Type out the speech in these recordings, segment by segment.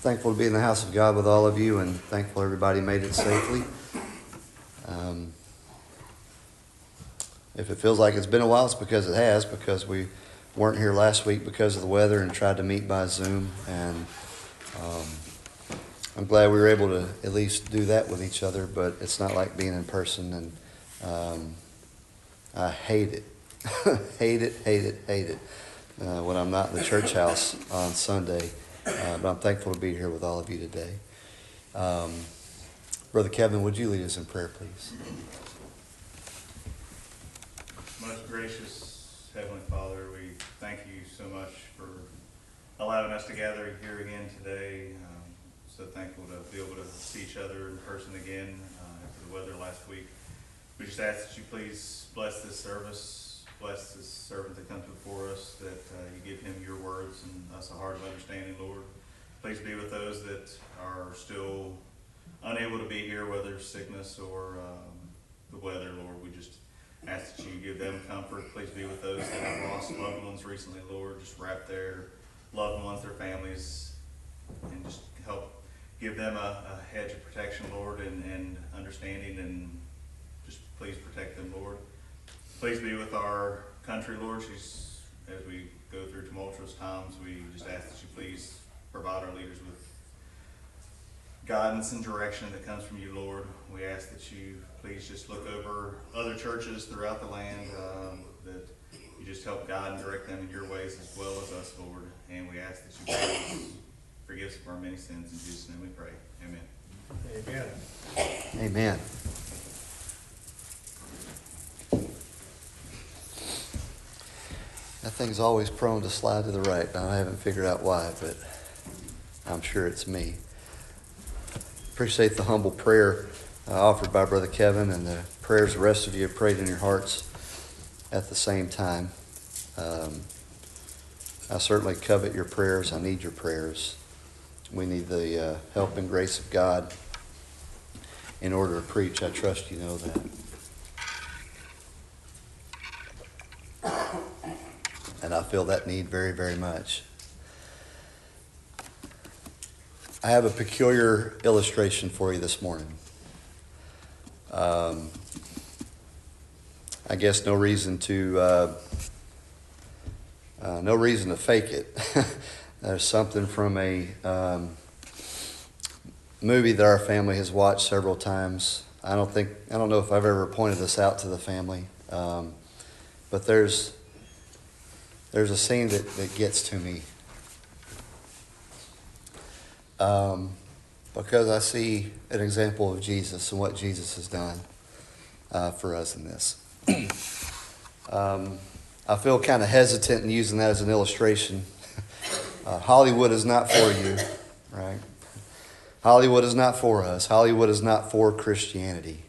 thankful to be in the house of God with all of you, and thankful everybody made it safely. If it feels like it's been a while, it's because it has, because we weren't here last week because of the weather and tried to meet by Zoom. And I'm glad we were able to at least do that with each other, but it's not like being in person, and I hate it. hate it when I'm not in the church house on Sunday. But I'm thankful to be here with all of you today. Brother Kevin, would you lead us in prayer, please? Most gracious Heavenly Father, we thank you so much for allowing us to gather here again today. So thankful to be able to see each other in person again after the weather last week. We just ask that you please bless this service, bless this servant that comes before us, that you give him your words and us a heart of understanding, Lord. Please be with those that are still unable to be here, whether it's sickness or the weather, Lord. We just ask that you give them comfort. Please be with those that have lost loved ones recently, Lord. Just wrap their loved ones, their families, and just help give them a hedge of protection, Lord, and understanding, and just please protect them, Lord. Please be with our country, Lord. As we go through tumultuous times, we just ask that you please provide our leaders with guidance and direction that comes from you, Lord. We ask that you please just look over other churches throughout the land, that you just help guide and direct them in your ways as well as us, Lord. And we ask that you please forgive us of our many sins. In Jesus' name we pray. Amen. Amen. Amen. That thing's always prone to slide to the right. Now, I haven't figured out why, but I'm sure it's me. Appreciate the humble prayer offered by Brother Kevin, and the prayers the rest of you have prayed in your hearts at the same time. I certainly covet your prayers. I need your prayers. We need the help and grace of God in order to preach. I trust you know that. And I feel that need very, very much. I have a peculiar illustration for you this morning. I guess no reason to fake it. There's something from a movie that our family has watched several times. I don't know if I've ever pointed this out to the family, but there's a scene that gets to me. Because I see an example of Jesus and what Jesus has done for us in this. I feel kind of hesitant in using that as an illustration. Hollywood is not for you, right? Hollywood is not for us. Hollywood is not for Christianity.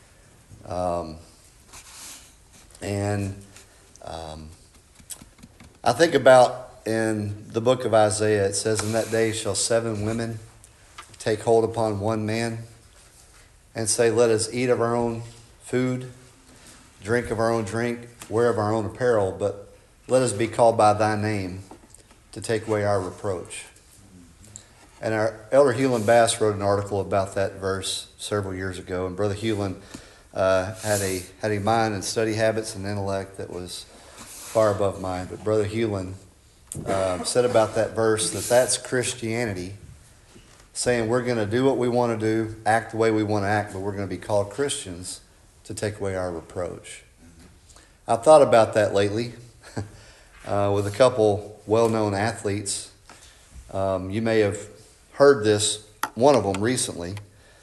I think about in the book of Isaiah, it says, "In that day shall 7 women take hold upon one man and say, let us eat of our own food, drink of our own drink, wear of our own apparel, but let us be called by thy name to take away our reproach." And our Elder Hewlin Bass wrote an article about that verse several years ago, and Brother Hewlin had a mind and study habits and intellect that was far above mine. But Brother Hewlin said about that verse that's Christianity, saying we're going to do what we want to do, act the way we want to act, but we're going to be called Christians to take away our reproach. I've thought about that lately with a couple well-known athletes. You may have heard this, one of them recently,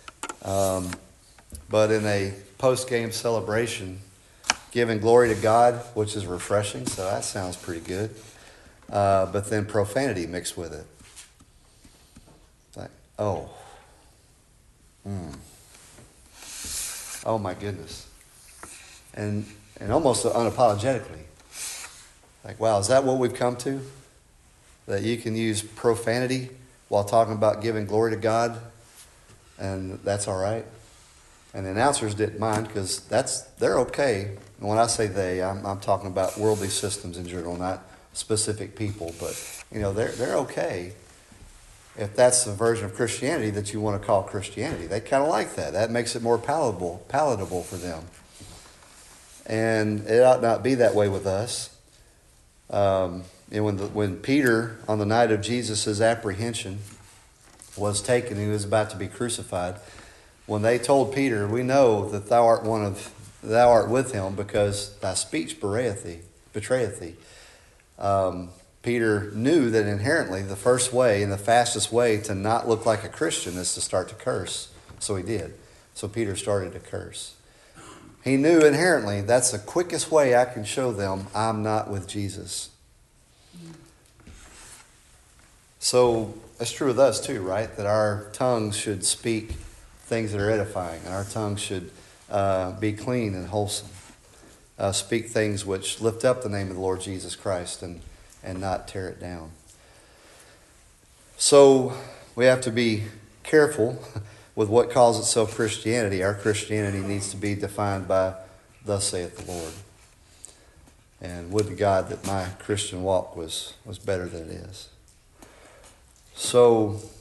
but in a post-game celebration, giving glory to God, which is refreshing, so that sounds pretty good, but then profanity mixed with it. It's like, oh my goodness. And almost unapologetically. Like, wow, is that what we've come to? That you can use profanity while talking about giving glory to God, and that's all right? And the announcers didn't mind because they're okay. And when I say they, I'm talking about worldly systems in general, not specific people. But, they're okay. if that's the version of Christianity that you want to call Christianity. They kind of like that. That makes it more palatable for them. And it ought not be that way with us. And when Peter, on the night of Jesus' apprehension, was taken, he was about to be crucified. When they told Peter, "We know that thou art with him, because thy speech betrayeth thee." Peter knew that inherently the first way and the fastest way to not look like a Christian is to start to curse. So he did. So Peter started to curse. He knew inherently that's the quickest way I can show them I'm not with Jesus. So that's true with us too, right? That our tongues should speak things that are edifying, and our tongues should be clean and wholesome. Speak things which lift up the name of the Lord Jesus Christ and not tear it down. So we have to be careful with what calls itself Christianity. Our Christianity needs to be defined by "Thus saith the Lord." And would to God that my Christian walk was better than it is. So,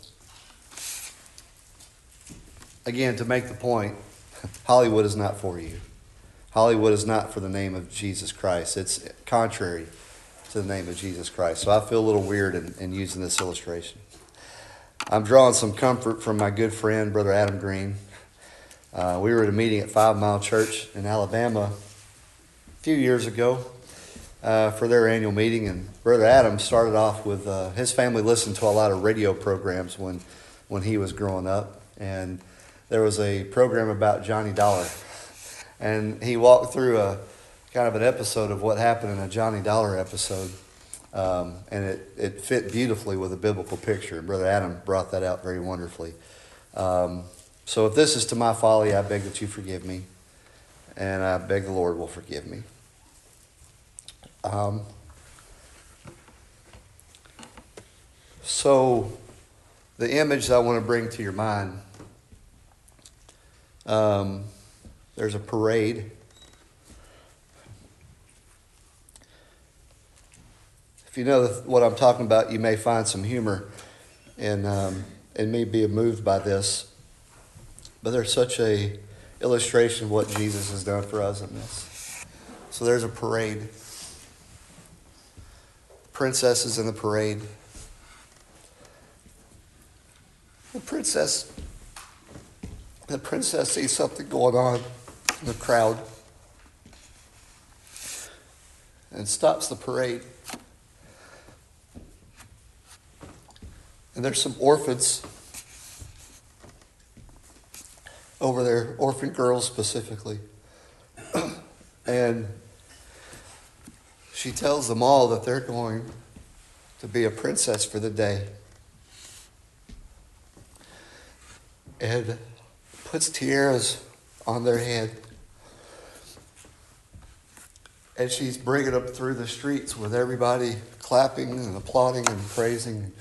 again, to make the point, Hollywood is not for you. Hollywood is not for the name of Jesus Christ. It's contrary to the name of Jesus Christ. So I feel a little weird in using this illustration. I'm drawing some comfort from my good friend, Brother Adam Green. We were at a meeting at 5 Mile Church in Alabama a few years ago for their annual meeting. And Brother Adam started off with his family listened to a lot of radio programs when he was growing up. And there was a program about Johnny Dollar. And he walked through a kind of an episode of what happened in a Johnny Dollar episode. And it fit beautifully with a biblical picture. Brother Adam brought that out very wonderfully. So if this is to my folly, I beg that you forgive me. And I beg the Lord will forgive me. So the image that I want to bring to your mind, there's a parade. If you know what I'm talking about, you may find some humor in me being moved by this. But there's such a illustration of what Jesus has done for us in this. So there's a parade. Princesses in the parade. The princess sees something going on in the crowd and stops the parade. And there's some orphans over there, orphan girls specifically. And she tells them all that they're going to be a princess for the day. And puts tiaras on their head. And she's bringing them through the streets with everybody clapping and applauding and praising.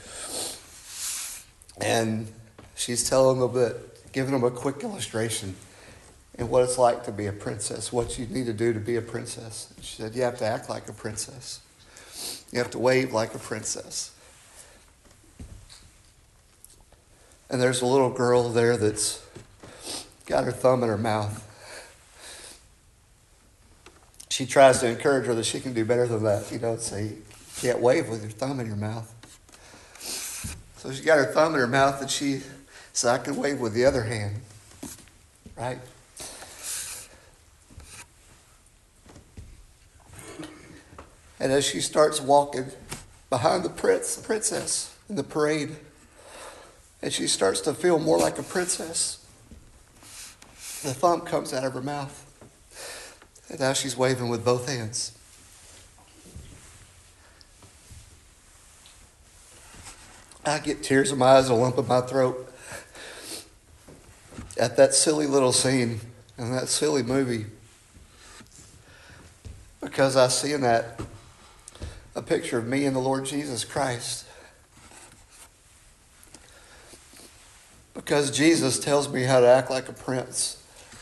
And she's telling them that, giving them a quick illustration and what it's like to be a princess, what you need to do to be a princess. She said, you have to act like a princess. You have to wave like a princess. And there's a little girl there that's got her thumb in her mouth. She tries to encourage her that she can do better than that. Say, you can't wave with your thumb in your mouth. So she got her thumb in her mouth and she said, I can wave with the other hand. Right? And as she starts walking behind the princess in the parade, and she starts to feel more like a princess, the thumb comes out of her mouth. And now she's waving with both hands. I get tears in my eyes and a lump in my throat at that silly little scene in that silly movie. Because I see in that a picture of me and the Lord Jesus Christ. Because Jesus tells me how to act like a prince.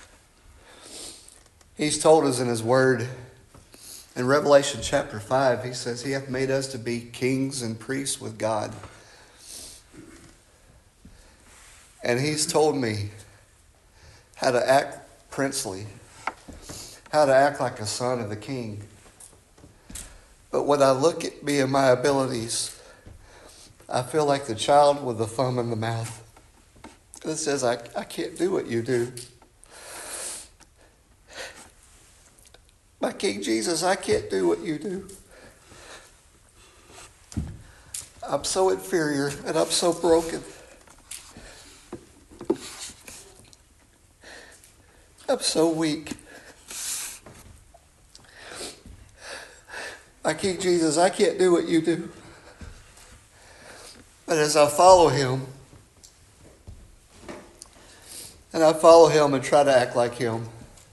He's told us in his word, in Revelation chapter 5, he says he hath made us to be kings and priests with God. And he's told me how to act princely, how to act like a son of the king. But when I look at me and my abilities, I feel like the child with the thumb in the mouth that says, I can't do what you do. My King Jesus, I can't do what you do. I'm so inferior and I'm so broken. I'm so weak. My King Jesus, I can't do what you do. But as I follow him, and I follow him and try to act like him,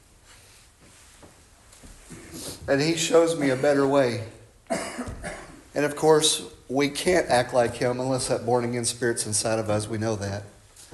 and he shows me a better way. And of course, we can't act like him unless that born again spirit's inside of us. We know that.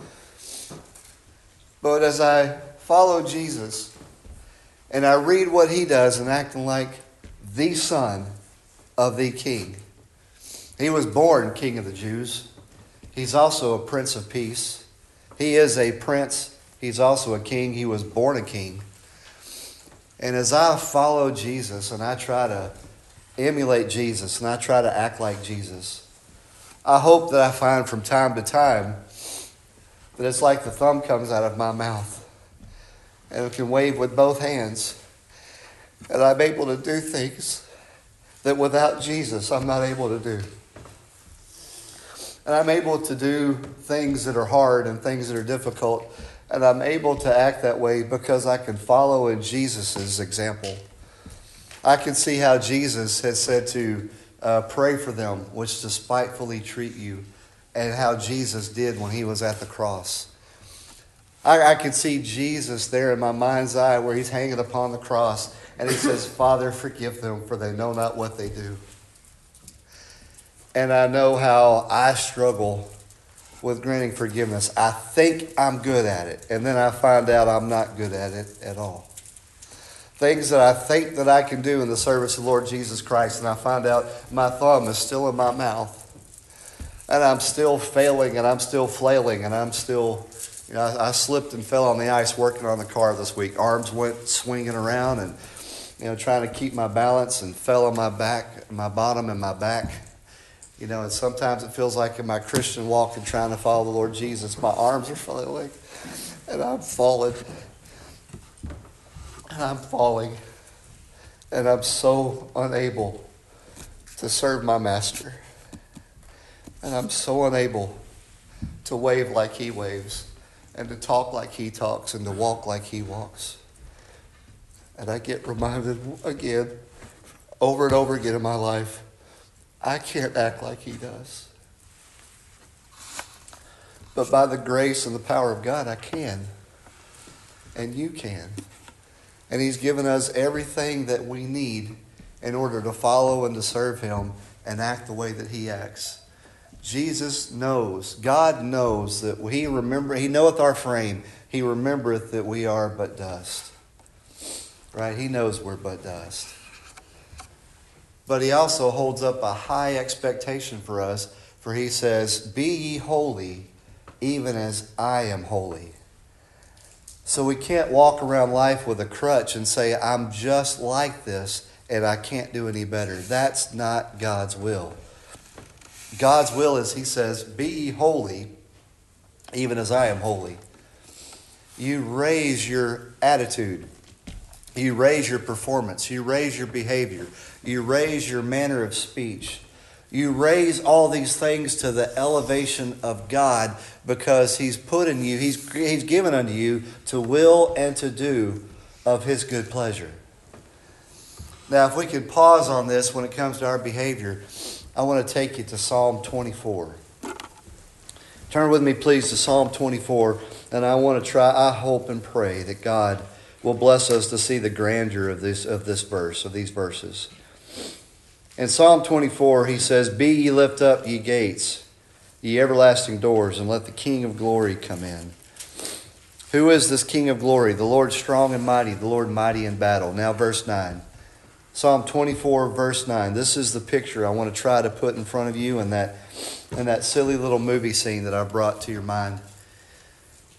But as I follow Jesus and I read what he does and acting like the son of the king. He was born king of the Jews. He's also a prince of peace. He is a prince. He's also a king. He was born a king. And as I follow Jesus and I try to emulate Jesus and I try to act like Jesus, I hope that I find from time to time that it's like the thumb comes out of my mouth and I can wave with both hands and I'm able to do things that without Jesus I'm not able to do. And I'm able to do things that are hard and things that are difficult. And I'm able to act that way because I can follow in Jesus' example. I can see how Jesus has said to pray for them which despitefully treat you, and how Jesus did when he was at the cross. I can see Jesus there in my mind's eye where he's hanging upon the cross and he says, Father, forgive them, for they know not what they do. And I know how I struggle with granting forgiveness. I think I'm good at it, and then I find out I'm not good at it at all. Things that I think that I can do in the service of the Lord Jesus Christ, and I find out my thumb is still in my mouth, and I'm still failing, and I'm still flailing, and I'm still, I slipped and fell on the ice working on the car this week. Arms went swinging around and, trying to keep my balance, and fell on my back, my bottom and my back. And sometimes it feels like in my Christian walk and trying to follow the Lord Jesus, my arms are flailing and I'm falling and I'm falling and I'm so unable to serve my master. And I'm so unable to wave like he waves and to talk like he talks and to walk like he walks. And I get reminded again, over and over again in my life, I can't act like he does. But by the grace and the power of God, I can. And you can. And he's given us everything that we need in order to follow and to serve him and act the way that he acts. Jesus knows, God knows that he knoweth our frame. He remembereth that we are but dust. Right? He knows we're but dust. But he also holds up a high expectation for us, for he says, be ye holy, even as I am holy. So we can't walk around life with a crutch and say, I'm just like this and I can't do any better. That's not God's will. God's will is, he says, be ye holy, even as I am holy. You raise your attitude. You raise your performance. You raise your behavior. You raise your manner of speech. You raise all these things to the elevation of God because he's put in you, he's given unto you to will and to do of his good pleasure. Now, if we could pause on this when it comes to our behavior, I want to take you to Psalm 24. Turn with me, please, to Psalm 24, and I want to I hope and pray that God will bless us to see the grandeur of these verses. In Psalm 24, he says, be ye lift up, ye gates, ye everlasting doors, and let the King of glory come in. Who is this King of glory? The Lord strong and mighty, the Lord mighty in battle. Now verse 9. Psalm 24, verse 9. This is the picture I want to try to put in front of you in that silly little movie scene that I brought to your mind.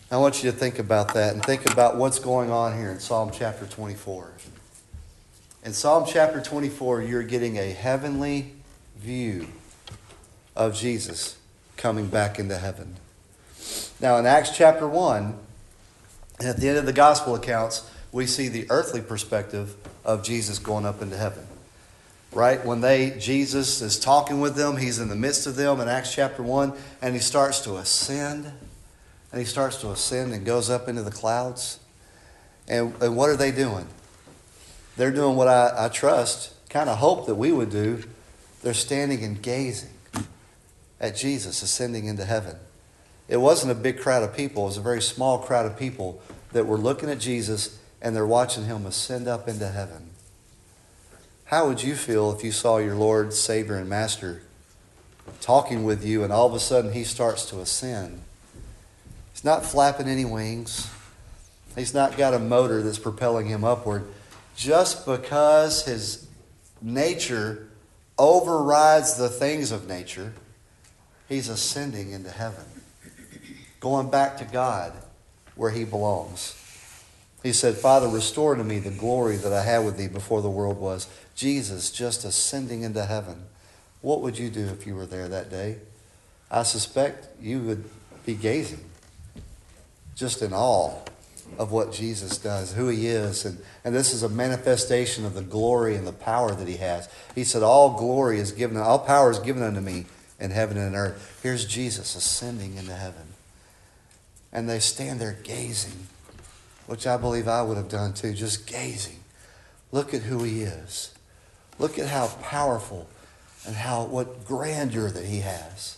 I want you to think about that and think about what's going on here in Psalm chapter 24. In Psalm chapter 24, you're getting a heavenly view of Jesus coming back into heaven. Now, in Acts chapter 1, at the end of the gospel accounts, we see the earthly perspective of Jesus going up into heaven. Right? When Jesus is talking with them, he's in the midst of them in Acts chapter 1, and he starts to ascend. And he starts to ascend and goes up into the clouds. And what are they doing? They're doing what I trust, kind of hope that we would do. They're standing and gazing at Jesus ascending into heaven. It wasn't a big crowd of people. It was a very small crowd of people that were looking at Jesus and they're watching him ascend up into heaven. How would you feel if you saw your Lord, Savior, and Master talking with you and all of a sudden he starts to ascend? He's not flapping any wings. He's not got a motor that's propelling him upward. Just because his nature overrides the things of nature, he's ascending into heaven, going back to God where he belongs. He said, Father, restore to me the glory that I had with thee before the world was. Jesus just ascending into heaven. What would you do if you were there that day? I suspect you would be gazing, just in awe of what Jesus does, who he is. And this is a manifestation of the glory and the power that he has. He said, all power is given unto me in heaven and earth. Here's Jesus ascending into heaven. And they stand there gazing, which I believe I would have done too, just gazing. Look at who he is. Look at how powerful and what grandeur that he has.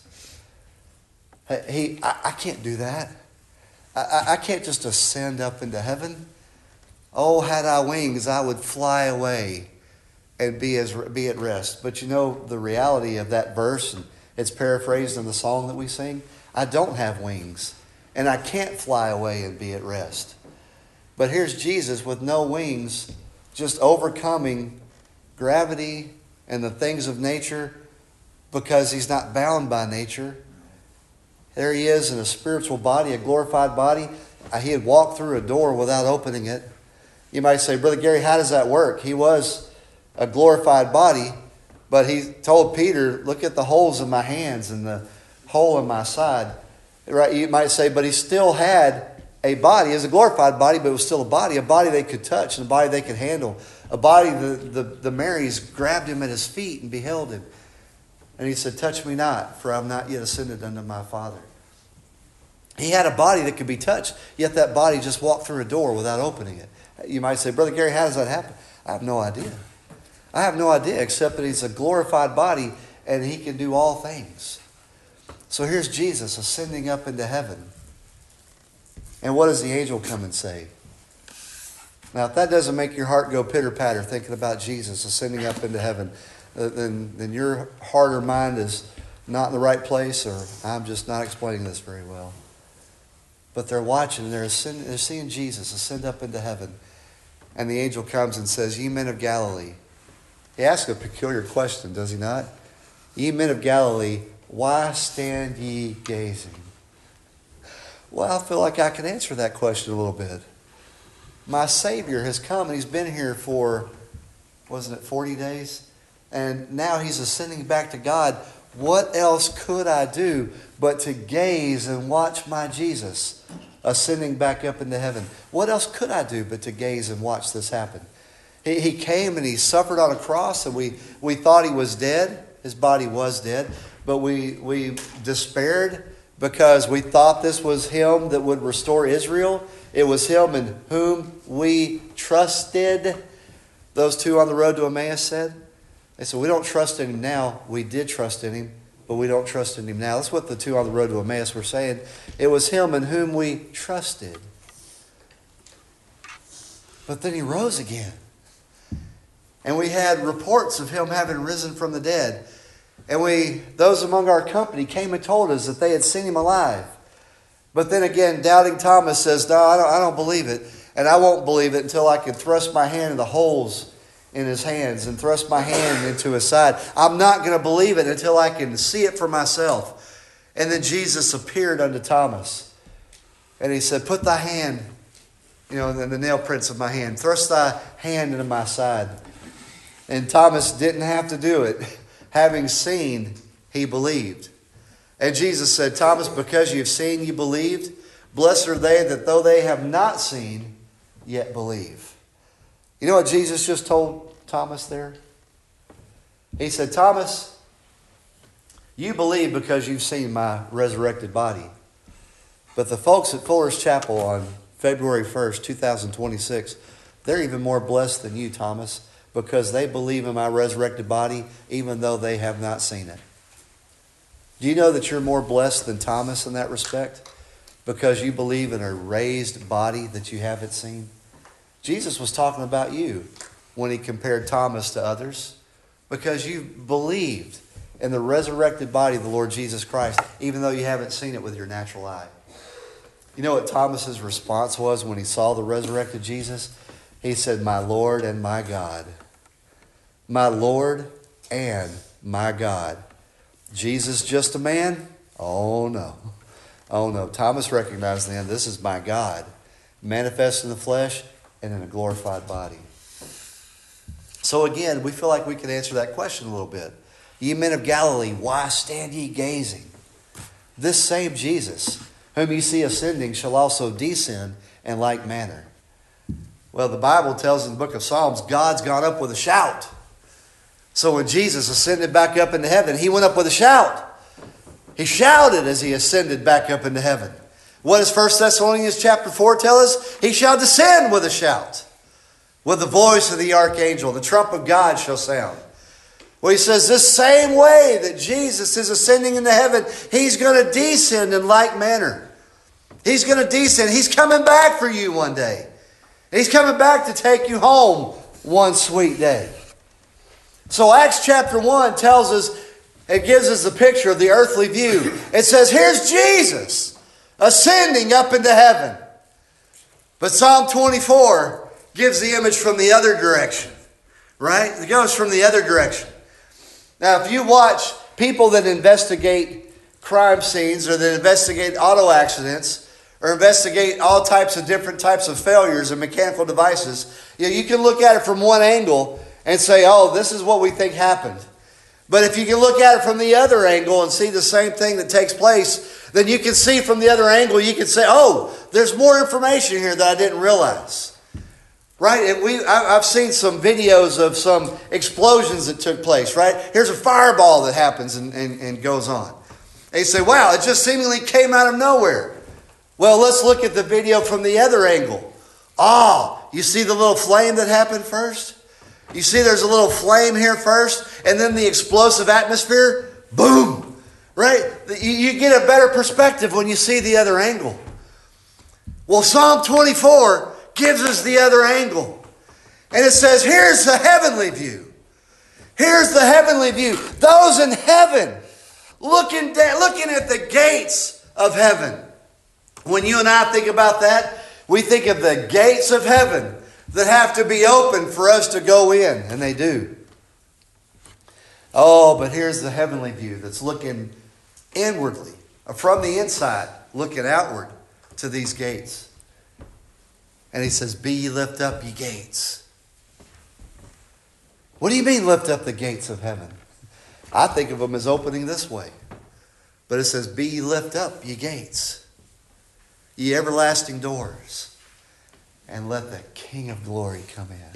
I can't do that. I can't just ascend up into heaven. Oh, had I wings, I would fly away and be at rest. But you know the reality of that verse, and it's paraphrased in the song that we sing. I don't have wings, and I can't fly away and be at rest. But here's Jesus with no wings, just overcoming gravity and the things of nature because he's not bound by nature. There he is in a spiritual body, a glorified body. He had walked through a door without opening it. You might say, Brother Gary, how does that work? He was a glorified body, but he told Peter, look at the holes in my hands and the hole in my side. Right? You might say, but he still had a body. It was a glorified body, but it was still a body they could touch and a body they could handle. A body, the Marys grabbed him at his feet and beheld him. And he said, touch me not, for I am not yet ascended unto my Father. He had a body that could be touched, yet that body just walked through a door without opening it. You might say, Brother Gary, how does that happen? I have no idea. I have no idea, except that he's a glorified body and he can do all things. So here's Jesus ascending up into heaven. And what does the angel come and say? Now, if that doesn't make your heart go pitter-patter thinking about Jesus ascending up into heaven, then your heart or mind is not in the right place, or I'm just not explaining this very well. But they're watching, and they're seeing Jesus ascend up into heaven. And the angel comes and says, Ye men of Galilee. He asks a peculiar question, does he not? Ye men of Galilee, why stand ye gazing? Well, I feel like I can answer that question a little bit. My Savior has come, and he's been here for, wasn't it 40 days? And now he's ascending back to God. What else could I do but to gaze and watch my Jesus ascending back up into heaven? What else could I do but to gaze and watch this happen? He came and he suffered on a cross, and we thought he was dead. His body was dead. But we despaired because we thought this was him that would restore Israel. It was him in whom we trusted. Those two on the road to Emmaus said. They said, we don't trust in him now. We did trust in him, but we don't trust in him now. That's what the two on the road to Emmaus were saying. It was him in whom we trusted. But then he rose again. And we had reports of him having risen from the dead. And those among our company came and told us that they had seen him alive. But then again, doubting Thomas says, no, I don't believe it. And I won't believe it until I can thrust my hand in the holes in his hands and thrust my hand into his side. I'm not going to believe it until I can see it for myself. And then Jesus appeared unto Thomas. And he said, put thy hand, in the nail prints of my hand. Thrust thy hand into my side. And Thomas didn't have to do it. Having seen, he believed. And Jesus said, Thomas, because you've seen, you believed. Blessed are they that though they have not seen, yet believe. You know what Jesus just told Thomas there? He said, Thomas, you believe because you've seen my resurrected body. But the folks at Fuller's Chapel on February 1st, 2026, they're even more blessed than you, Thomas, because they believe in my resurrected body even though they have not seen it. Do you know that you're more blessed than Thomas in that respect? Because you believe in a raised body that you haven't seen? Jesus was talking about you when he compared Thomas to others, because you believed in the resurrected body of the Lord Jesus Christ, even though you haven't seen it with your natural eye. You know what Thomas's response was when he saw the resurrected Jesus? He said, my Lord and my God. My Lord and my God. Jesus just a man? Oh no. Oh no. Thomas recognized then, this is my God, manifest in the flesh and in a glorified body. So again, we feel like we can answer that question a little bit. Ye men of Galilee, why stand ye gazing? This same Jesus, whom ye see ascending, shall also descend in like manner. Well, the Bible tells in the book of Psalms, God's gone up with a shout. So when Jesus ascended back up into heaven, he went up with a shout. He shouted as he ascended back up into heaven. What does 1 Thessalonians chapter 4 tell us? He shall descend with a shout. With the voice of the archangel, the trump of God shall sound. Well, he says this same way that Jesus is ascending into heaven, he's going to descend in like manner. He's going to descend. He's coming back for you one day. He's coming back to take you home one sweet day. So Acts chapter 1 tells us, it gives us a picture of the earthly view. It says, here's Jesus ascending up into heaven. But Psalm 24 gives the image from the other direction. Right? It goes from the other direction. Now, if you watch people that investigate crime scenes or that investigate auto accidents or investigate all types of different types of failures and mechanical devices, you can look at it from one angle and say, oh, this is what we think happened. But if you can look at it from the other angle and see the same thing that takes place, then you can see from the other angle, you can say, oh, there's more information here that I didn't realize. Right? And I've seen some videos of some explosions that took place, right? Here's a fireball that happens and goes on. And you say, wow, it just seemingly came out of nowhere. Well, let's look at the video from the other angle. You see the little flame that happened first? You see there's a little flame here first, and then the explosive atmosphere, boom, right? You get a better perspective when you see the other angle. Well, Psalm 24 gives us the other angle. And it says, here's the heavenly view. Here's the heavenly view. Those in heaven looking at the gates of heaven. When you and I think about that, we think of the gates of heaven that have to be open for us to go in. And they do. Oh, but here's the heavenly view that's looking inwardly, from the inside, looking outward to these gates. And he says, be ye lift up ye gates. What do you mean lift up the gates of heaven? I think of them as opening this way. But it says, be ye lift up ye gates, ye everlasting doors, and let the King of glory come in.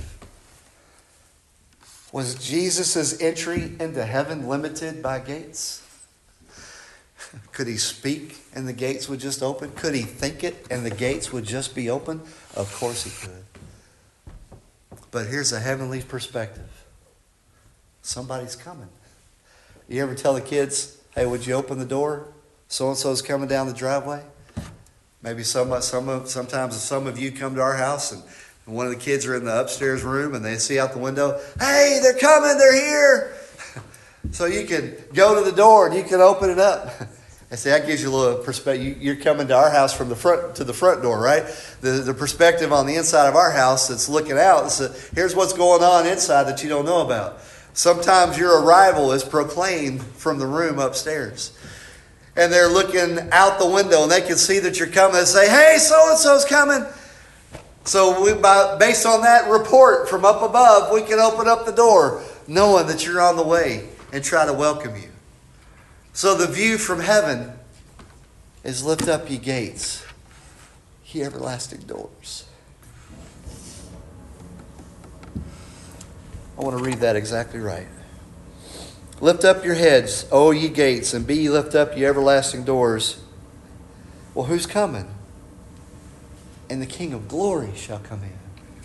Was Jesus' entry into heaven limited by gates? Could he speak and the gates would just open? Could he think it and the gates would just be open? Of course he could. But here's a heavenly perspective. Somebody's coming. You ever tell the kids, hey, would you open the door? So-and-so's coming down the driveway. Maybe sometimes some of you come to our house and one of the kids are in the upstairs room and they see out the window, hey, they're coming, they're here. So you can go to the door and you can open it up. And see, that gives you a little perspective. You're coming to our house from the front to the front door, right? The perspective on the inside of our house that's looking out. So here's what's going on inside that you don't know about. Sometimes your arrival is proclaimed from the room upstairs. and they're looking out the window and they can see that you're coming and say, hey, so-and-so's coming. So based on that report from up above, we can open up the door knowing that you're on the way and try to welcome you. So the view from heaven is lift up ye gates, ye everlasting doors. I want to read that exactly right. Lift up your heads, O ye gates, and be ye lift up ye everlasting doors. Well, who's coming? And the King of glory shall come in.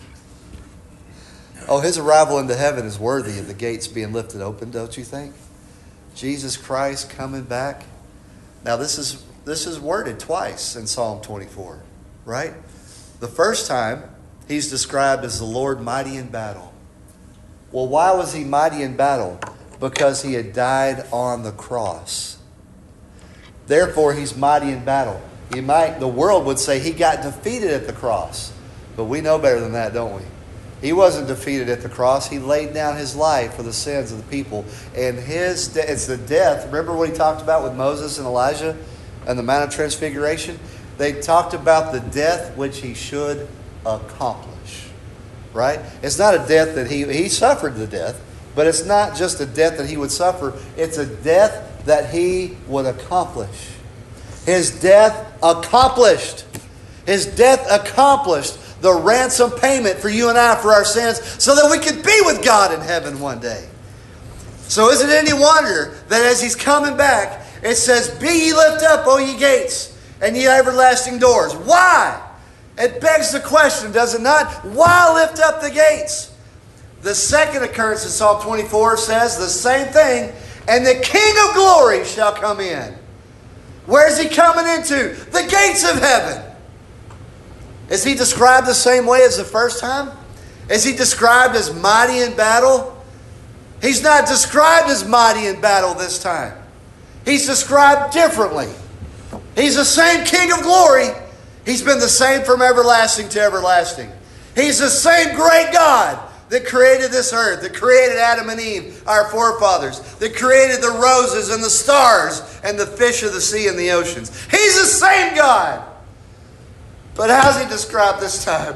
Oh, his arrival into heaven is worthy of the gates being lifted open, don't you think? Jesus Christ coming back. Now, this is worded twice in Psalm 24, right? The first time, he's described as the Lord mighty in battle. Well, why was he mighty in battle? Because he had died on the cross. Therefore, he's mighty in battle. The world would say he got defeated at the cross. But we know better than that, don't we? He wasn't defeated at the cross. He laid down his life for the sins of the people. And it's the death. Remember what he talked about with Moses and Elijah and the Mount of Transfiguration? They talked about the death which he should accomplish. Right? It's not a death that he suffered the death. But it's not just a death that he would suffer. It's a death that he would accomplish. His death accomplished. His death accomplished the ransom payment for you and I for our sins so that we could be with God in heaven one day. So is it any wonder that as he's coming back, it says, be ye lift up, O ye gates, and ye everlasting doors. Why? It begs the question, does it not? Why lift up the gates? The second occurrence in Psalm 24 says the same thing. And the King of glory shall come in. Where is he coming into? The gates of heaven. Is he described the same way as the first time? Is he described as mighty in battle? He's not described as mighty in battle this time. He's described differently. He's the same King of glory. He's been the same from everlasting to everlasting. He's the same great God that created this earth, that created Adam and Eve, our forefathers, that created the roses and the stars and the fish of the sea and the oceans. He's the same God. But how's he described this time?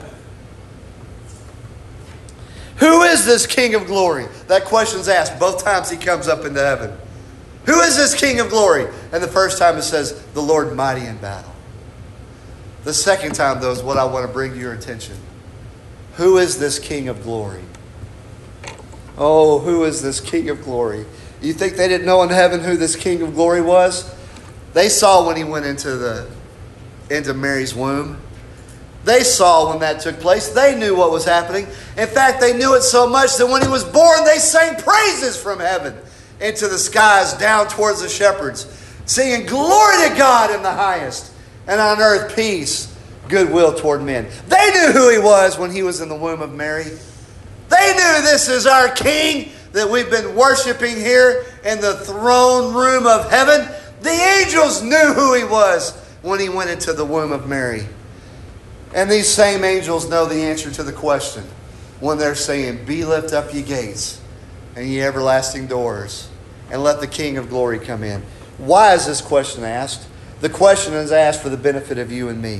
Who is this King of glory? That question's asked both times he comes up into heaven. Who is this King of glory? And the first time it says, the Lord mighty in battle. The second time, though, is what I want to bring to your attention. Who is this King of glory? Oh, who is this King of glory? You think they didn't know in heaven who this King of glory was? They saw when he went into Mary's womb. They saw when that took place. They knew what was happening. In fact, they knew it so much that when he was born, they sang praises from heaven into the skies down towards the shepherds, singing glory to God in the highest, and on earth peace, goodwill toward men. They knew who he was when he was in the womb of Mary. They knew this is our King that we've been worshiping here in the throne room of heaven. The angels knew who he was when he went into the womb of Mary. And these same angels know the answer to the question when they're saying, be lift up ye gates and ye everlasting doors, and let the King of glory come in. Why is this question asked? The question is asked for the benefit of you and me.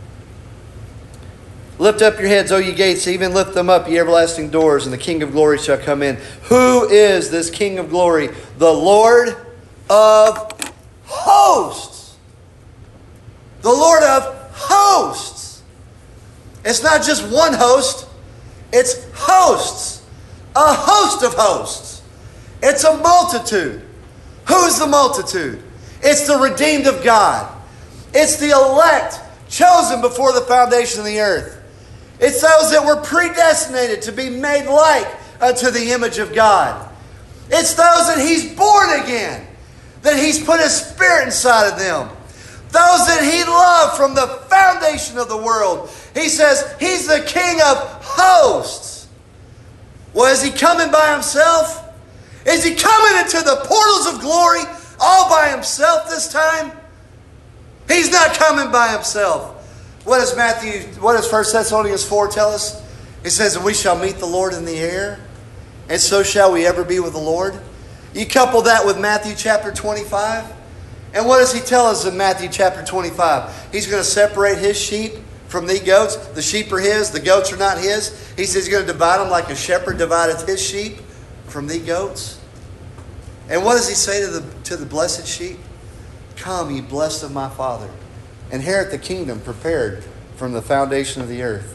Lift up your heads, O ye gates, even lift them up, ye everlasting doors, and the King of glory shall come in. Who is this King of glory? The Lord of hosts. The Lord of hosts. It's not just one host. It's hosts. A host of hosts. It's a multitude. Who's the multitude? It's the redeemed of God. It's the elect, chosen before the foundation of the earth. It's those that were predestinated to be made like unto the image of God. It's those that he's born again, that he's put his spirit inside of them. Those that he loved from the foundation of the world. He says he's the King of hosts. Well, is he coming by himself? Is he coming into the portals of glory all by himself this time? He's not coming by himself. What does 1 Thessalonians 4 tell us? It says, and we shall meet the Lord in the air, and so shall we ever be with the Lord. You couple that with Matthew chapter 25, And what does he tell us in Matthew chapter 25? He's going to separate his sheep from the goats. The sheep are his, the goats are not his. He says he's going to divide them like a shepherd divideth his sheep from the goats. And what does he say to the blessed sheep? Come, ye blessed of my Father, inherit the kingdom prepared from the foundation of the earth.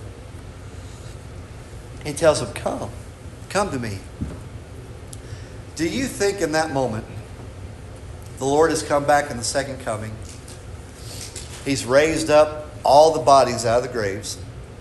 He tells them, come to me. Do you think in that moment the Lord has come back in the second coming? He's raised up all the bodies out of the graves.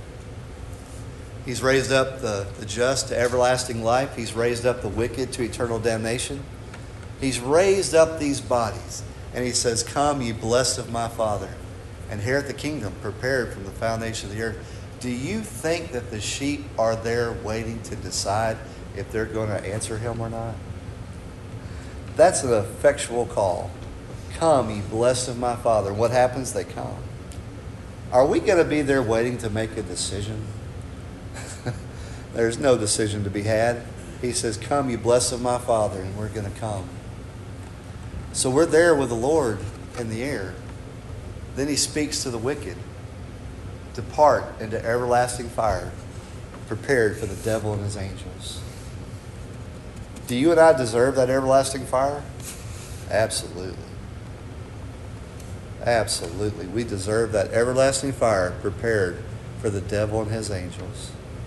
He's raised up the just to everlasting life. He's raised up the wicked to eternal damnation. He's raised up these bodies. And he says, come, ye blessed of my Father, inherit the kingdom prepared from the foundation of the earth. Do you think that the sheep are there waiting to decide if they're going to answer him or not? That's an effectual call. Come, ye blessed of my Father. What happens? They come. Are we going to be there waiting to make a decision? There's no decision to be had. He says, come, ye blessed of my Father, and we're going to come. So we're there with the Lord in the air. Then he speaks to the wicked. Depart into everlasting fire, prepared for the devil and his angels. Do you and I deserve that everlasting fire? Absolutely. Absolutely. We deserve that everlasting fire prepared for the devil and his angels.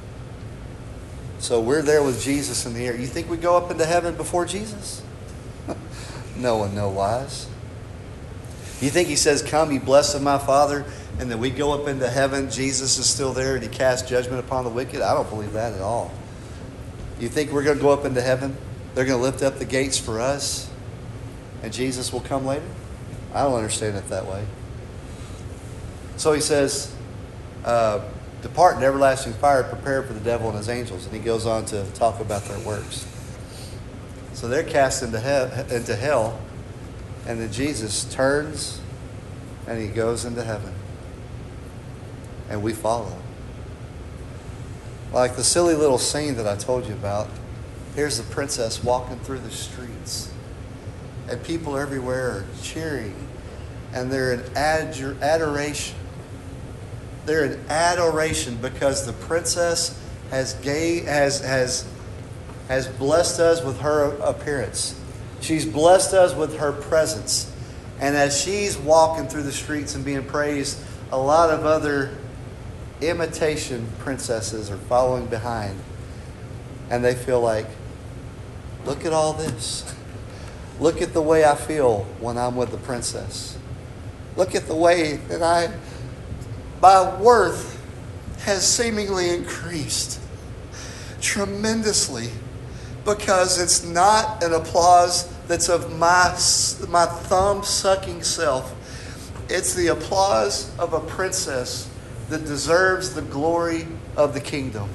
So we're there with Jesus in the air. You think we go up into heaven before Jesus? No one, no wise. You think he says, come, ye blessed of my Father, and then we go up into heaven, Jesus is still there, and he casts judgment upon the wicked? I don't believe that at all. You think we're going to go up into heaven? They're going to lift up the gates for us, and Jesus will come later? I don't understand it that way. So he says, depart in everlasting fire, prepare for the devil and his angels. And he goes on to talk about their works. So they're cast into hell, and then Jesus turns and he goes into heaven. And we follow. Like the silly little scene that I told you about. Here's the princess walking through the streets. And people everywhere are cheering. And they're in adoration. They're in adoration because the princess has blessed us with her appearance. She's blessed us with her presence. And as she's walking through the streets and being praised, a lot of other imitation princesses are following behind. And they feel like, look at all this. Look at the way I feel when I'm with the princess. Look at the way that my worth has seemingly increased tremendously, because it's not an applause that's of my thumb-sucking self. It's the applause of a princess that deserves the glory of the kingdom.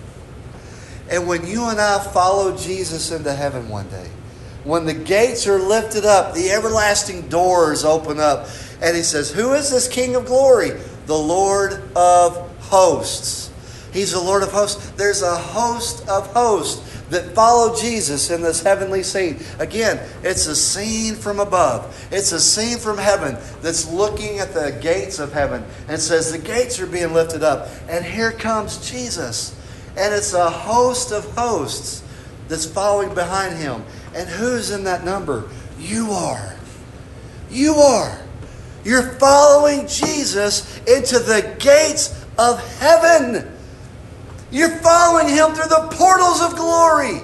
And when you and I follow Jesus into heaven one day, when the gates are lifted up, the everlasting doors open up, and he says, who is this King of glory? The Lord of hosts. He's the Lord of hosts. There's a host of hosts that follow Jesus in this heavenly scene. Again, it's a scene from above. It's a scene from heaven that's looking at the gates of heaven. And it says the gates are being lifted up. And here comes Jesus. And it's a host of hosts that's following behind him. And who's in that number? You are. You are. You're following Jesus into the gates of heaven. You're following him through the portals of glory.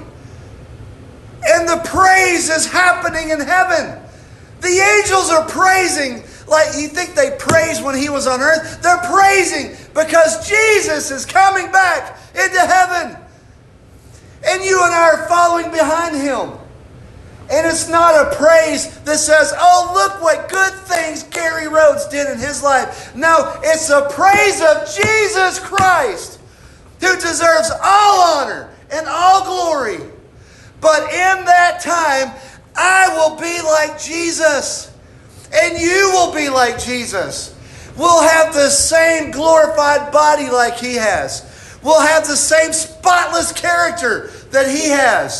And the praise is happening in heaven. The angels are praising like you think they praised when he was on earth. They're praising because Jesus is coming back into heaven. And you and I are following behind him. And it's not a praise that says, oh, look what good things Gary Rhodes did in his life. No, it's a praise of Jesus Christ, who deserves all honor and all glory. But in that time, I will be like Jesus, and you will be like Jesus. We'll have the same glorified body like he has. We'll have the same spotless character that he has.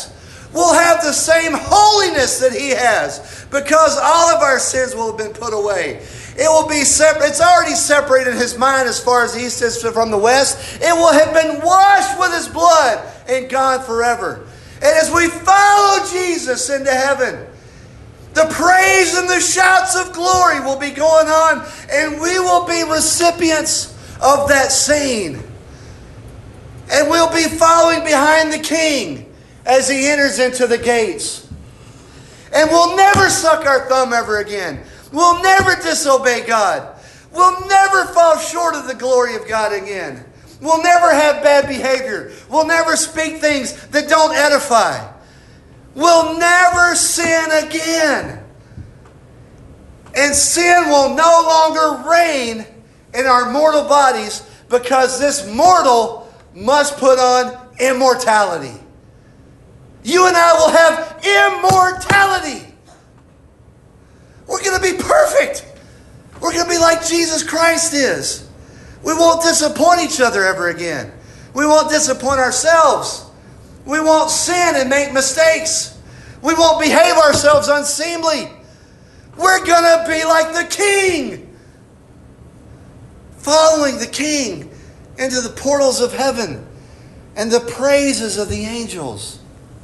We'll have the same holiness that He has, because all of our sins will have been put away. It will be separate. It's already separated in His mind as far as the east is from the west. It will have been washed with His blood and gone forever. And as we follow Jesus into heaven, the praise and the shouts of glory will be going on, and we will be recipients of that scene. And we'll be following behind the King as He enters into the gates. And we'll never suck our thumb ever again. We'll never disobey God. We'll never fall short of the glory of God again. We'll never have bad behavior. We'll never speak things that don't edify. We'll never sin again. And sin will no longer reign in our mortal bodies, because this mortal must put on immortality. You and I will have immortality. We're going to be perfect. We're going to be like Jesus Christ is. We won't disappoint each other ever again. We won't disappoint ourselves. We won't sin and make mistakes. We won't behave ourselves unseemly. We're going to be like the King, following the King into the portals of heaven and the praises of the angels.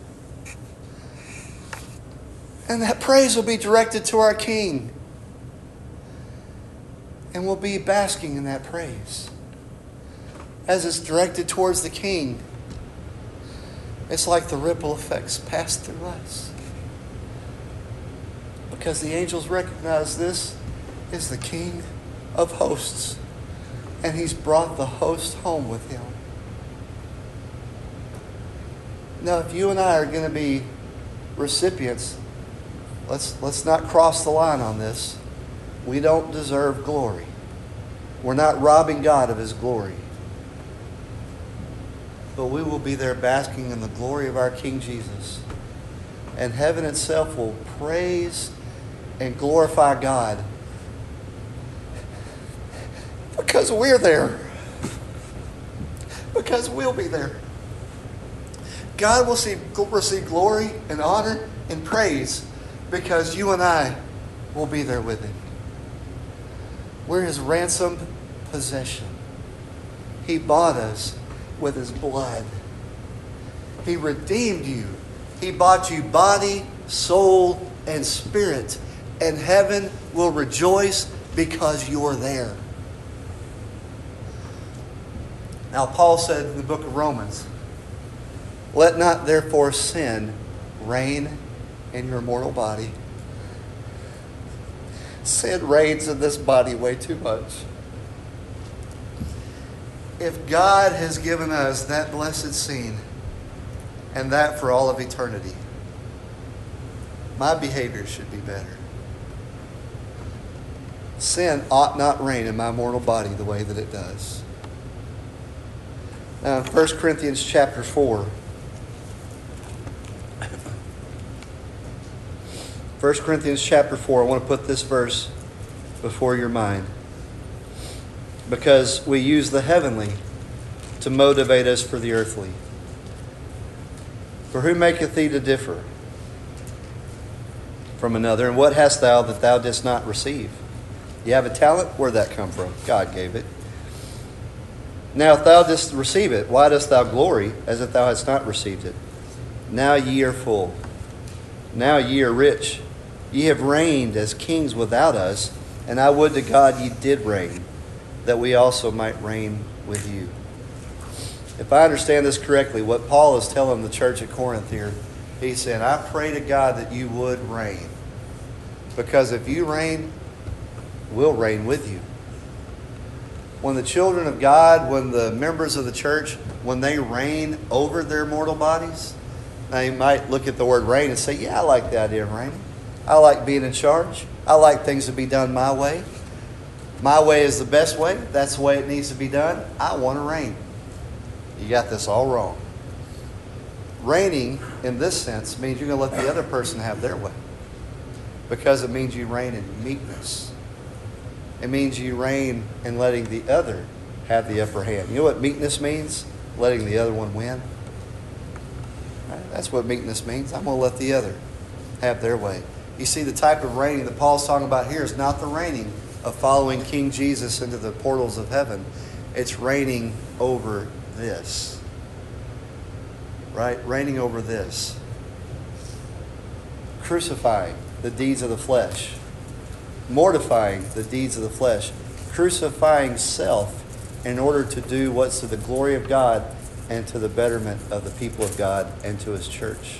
And that praise will be directed to our King. And we'll be basking in that praise. As it's directed towards the King, it's like the ripple effects pass through us. Because the angels recognize this is the King of hosts. And He's brought the host home with Him. Now, if you and I are going to be recipients, let's not cross the line on this. We don't deserve glory. We're not robbing God of His glory. But we will be there basking in the glory of our King Jesus. And heaven itself will praise and glorify God, because we're there. Because we'll be there. God will receive glory and honor and praise because you and I will be there with Him. We're His ransomed possession. He bought us with His blood. He redeemed you. He bought you body, soul, and spirit. And heaven will rejoice because you're there. Now, Paul said in the book of Romans, "Let not therefore sin reign in your mortal body." Sin reigns in this body way too much. If God has given us that blessed scene, and that for all of eternity, my behavior should be better. Sin ought not reign in my mortal body the way that it does. Now, in 1 Corinthians chapter 4, 1 Corinthians chapter 4, I want to put this verse before your mind, because we use the heavenly to motivate us for the earthly. "For who maketh thee to differ from another? And what hast thou that thou didst not receive?" You have a talent? Where'd that come from? God gave it. "Now if thou didst receive it, why dost thou glory as if thou hadst not received it? Now ye are full. Now ye are rich. Ye have reigned as kings without us, and I would to God ye did reign, that we also might reign with you." If I understand this correctly, what Paul is telling the church at Corinth here, he's saying, I pray to God that you would reign. Because if you reign, we'll reign with you. When the children of God, when the members of the church, when they reign over their mortal bodies, now you might look at the word reign and say, yeah, I like the idea of reigning. I like being in charge. I like things to be done my way. My way is the best way. That's the way it needs to be done. I want to reign. You got this all wrong. Reigning, in this sense, means you're going to let the other person have their way. Because it means you reign in meekness. It means you reign in letting the other have the upper hand. You know what meekness means? Letting the other one win. Right? That's what meekness means. I'm going to let the other have their way. You see, the type of reigning that Paul's talking about here is not the reigning of following King Jesus into the portals of heaven. It's reigning over this. Right? Reigning over this. Crucifying the deeds of the flesh. Mortifying the deeds of the flesh. Crucifying self in order to do what's to the glory of God and to the betterment of the people of God and to His church.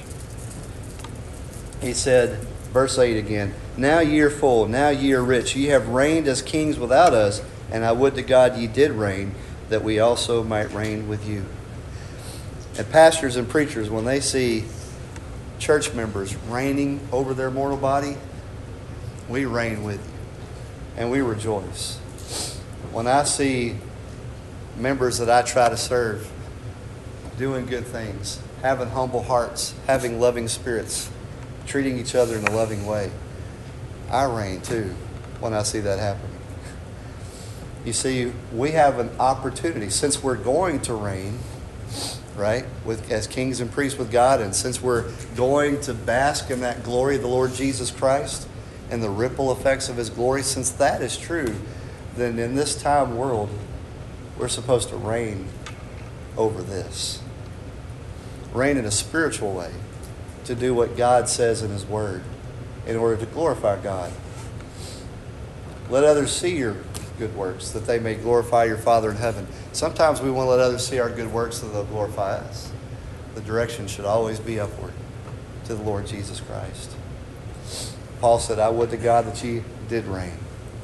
He said, verse 8 again, now ye are full, now ye are rich. Ye have reigned as kings without us, and I would to God ye did reign, that we also might reign with you. And pastors and preachers, when they see church members reigning over their mortal body, we reign with you, and we rejoice. When I see members that I try to serve doing good things, having humble hearts, having loving spirits, treating each other in a loving way, I reign too when I see that happening. You see, we have an opportunity, since we're going to reign, right, as kings and priests with God, and since we're going to bask in that glory of the Lord Jesus Christ and the ripple effects of His glory, since that is true, then in this time world, we're supposed to reign over this. Reign in a spiritual way, to do what God says in His Word in order to glorify God. Let others see your good works, that they may glorify your Father in heaven. Sometimes we want to let others see our good works so they'll glorify us. The direction should always be upward to the Lord Jesus Christ. Paul said, I would to God that ye did reign.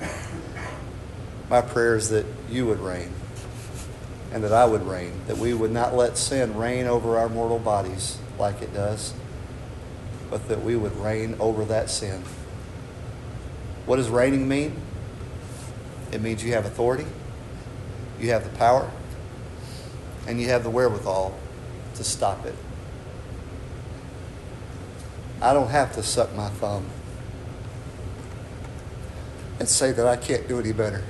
My prayer is that you would reign, and that I would reign, that we would not let sin reign over our mortal bodies like it does, but that we would reign over that sin. What does reigning mean? It means you have authority, you have the power, and you have the wherewithal to stop it. I don't have to suck my thumb and say that I can't do any better.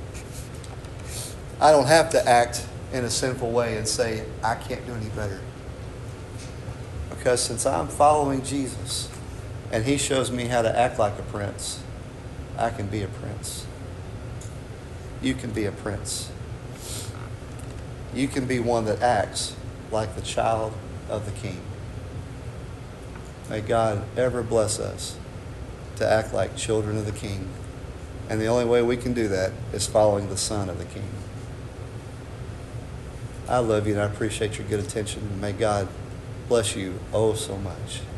I don't have to act in a sinful way and say, I can't do any better. Because since I'm following Jesus and He shows me how to act like a prince, I can be a prince. You can be a prince. You can be one that acts like the child of the King. May God ever bless us to act like children of the King. And the only way we can do that is following the Son of the King. I love you and I appreciate your good attention. May God bless you oh so much.